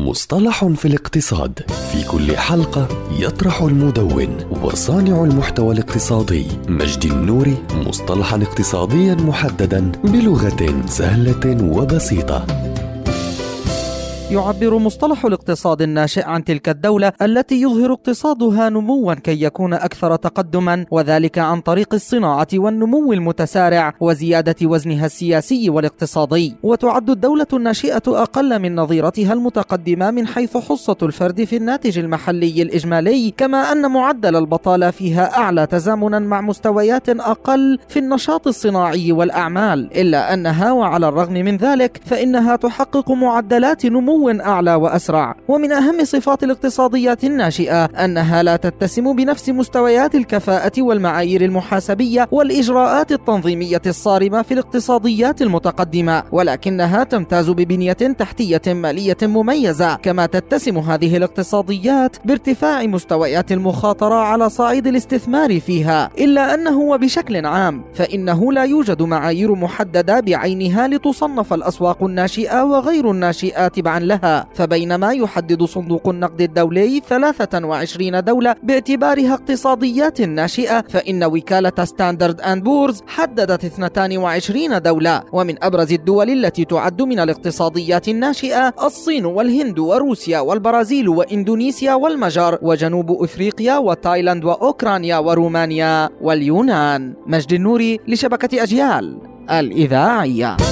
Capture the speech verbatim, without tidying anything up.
مصطلح في الاقتصاد. في كل حلقة يطرح المدون وصانع المحتوى الاقتصادي مجدي النوري مصطلحا اقتصاديا محددا بلغة سهلة وبسيطة. يعبر مصطلح الاقتصاد الناشئ عن تلك الدولة التي يظهر اقتصادها نموا كي يكون أكثر تقدما، وذلك عن طريق الصناعة والنمو المتسارع وزيادة وزنها السياسي والاقتصادي. وتعد الدولة الناشئة أقل من نظيرتها المتقدمة من حيث حصة الفرد في الناتج المحلي الإجمالي، كما أن معدل البطالة فيها أعلى تزامنا مع مستويات أقل في النشاط الصناعي والأعمال، إلا أنها وعلى الرغم من ذلك فإنها تحقق معدلات نمو أعلى وأسرع. ومن أهم صفات الاقتصاديات الناشئة أنها لا تتسم بنفس مستويات الكفاءة والمعايير المحاسبية والإجراءات التنظيمية الصارمة في الاقتصاديات المتقدمة، ولكنها تمتاز ببنية تحتية مالية مميزة. كما تتسم هذه الاقتصاديات بارتفاع مستويات المخاطرة على صعيد الاستثمار فيها، إلا أنه وبشكل عام فإنه لا يوجد معايير محددة بعينها لتصنف الأسواق الناشئة وغير الناشئة تبعا لها. فبينما يحدد صندوق النقد الدولي ثلاثة وعشرين دولة باعتبارها اقتصاديات ناشئة، فإن وكالة ستاندرد أند بورز حددت اثنتين وعشرين دولة. ومن أبرز الدول التي تعد من الاقتصاديات الناشئة الصين والهند وروسيا والبرازيل وإندونيسيا والمجر وجنوب أفريقيا وتايلاند وأوكرانيا ورومانيا واليونان. مجدي النوري لشبكة أجيال الإذاعية.